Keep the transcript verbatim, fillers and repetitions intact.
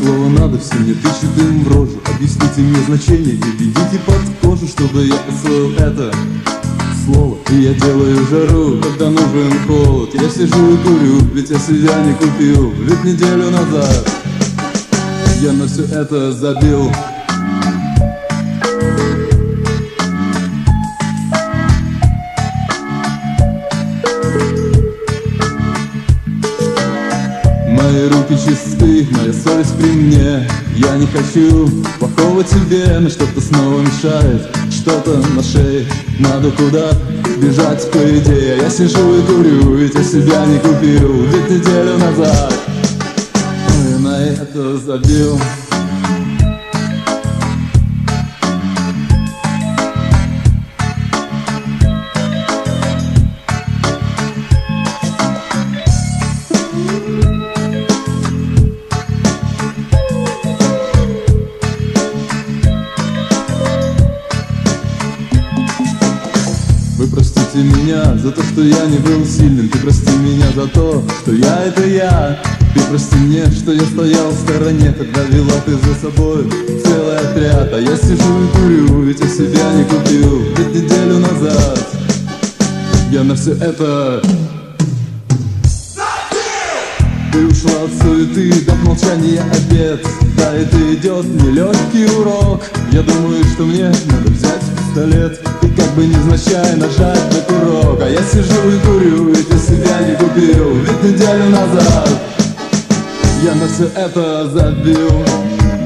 слово надо, все мне тычут им в рожу. Объясните мне значение и введите под кожу, чтобы я усвоил это слово. И я делаю жару, когда нужен холод. Я сижу и курю, ведь я себя не купил. Ведь неделю назад я на все это забил. Мои руки чисты, моя совесть при мне. Я не хочу плохого тебе, но что-то снова мешает. Что-то на шее, надо куда бежать, по идее. Я сижу и курю, ведь я себя не купил. Ведь неделю назад я на это забил. Вы простите меня за то, что я не был сильным. Ты прости меня за то, что я — это я. Ты прости мне, что я стоял в стороне, когда вела ты за собой целый отряд. А я сижу и курю, ведь я себя не купил. Ведь неделю назад я на все это ты ушла от суеты, дав молчания обед. Да, это идет нелегкий урок. Я думаю, что мне надо взять пистолет и как бы невзначай нажать на курок. А я сижу и курю, ведь я себя не купил. Ведь неделю назад я на все это забил.